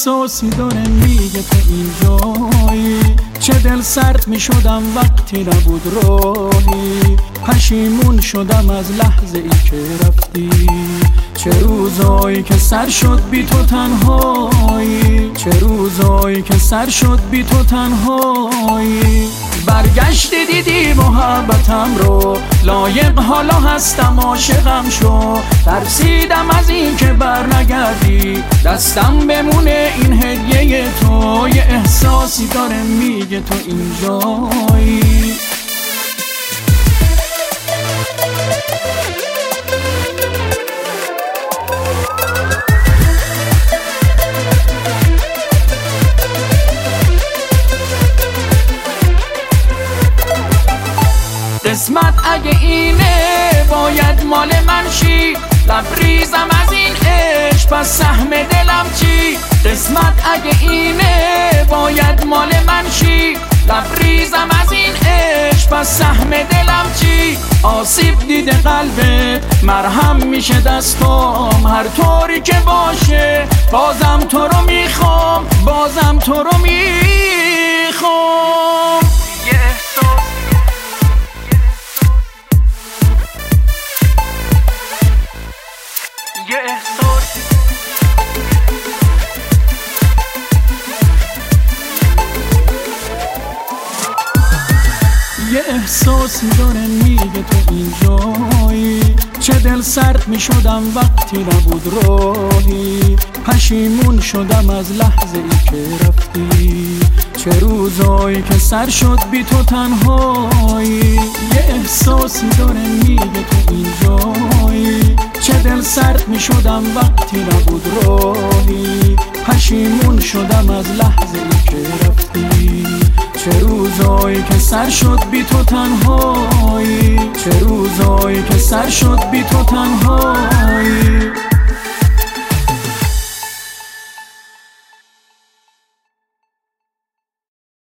احساسی داره میگه تو اینجایی، چه دل سرد میشدم وقتی نبود راهی، پشیمون شدم از لحظه ای که رفتی، چه روزایی که سر شد بی تو تنهایی، چه روزایی که سر شد بی تو تنهایی. برگشتی دیدی محبتم رو، لایق حالا هستم عاشقم شو، ترسیدم از این که بر نگردی، دستم بمونه این هدیه تو، یه احساسی داره میگه تو اینجایی. قسمت اگه اینه باید مال من شی، لبریزم از این عشق پس سهم دلم چی؟ قسمت اگه اینه باید مال من شی، لبریزم از این عشق پس سهم دلم چی؟ آسیب دیده قلبت مرهم میشه دستام، هر طوری که باشه بازم تو رو میخوام، بازم تو رو میخوام. یه احساسی داره میگه تو اینجایی، چه دل سرد میشدم وقتی نبود راهی، پشیمون شدم از لحظه ای که رفتی، چه روزایی که سر شد بی تو تنهایی. یه احساسی داره میگه تو اینجایی، چه دل سرد میشدم وقتی نبود راهی، پشیمون شدم از لحظه ای که رفتی، چه روزایی که سر شد بی تو تنهایی، چه روزایی که سر شد بی تو تنهایی.